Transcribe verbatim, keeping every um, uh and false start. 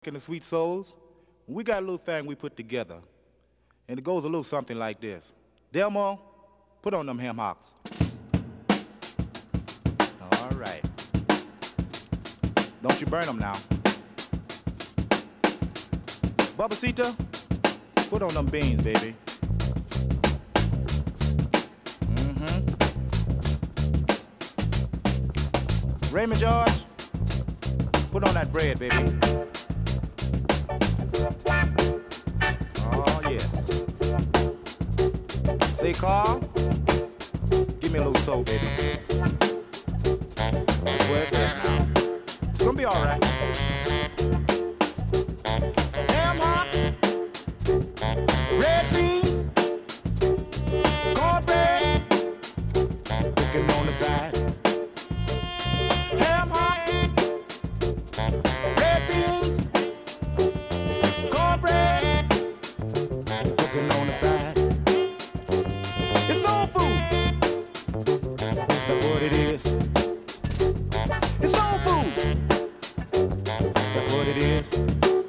And the Sweet Souls, we got a little thing we put together, and it goes a little something like this. Delmo, put on them ham hocks. All right. Don't you burn them now. Babacita, put on them beans, baby. Mm-hmm. Raymond George, put on that bread, baby. Oh, yes. Say, Carl, give me a little soul, baby. That's where it's at now. It's gonna be all right. Ham hocks, red beans, cornbread, cooking on the side. Ham hocks, red beans, cornbread, cooking on the side. It's soul food. That's what it is. It's soul food. That's what it is.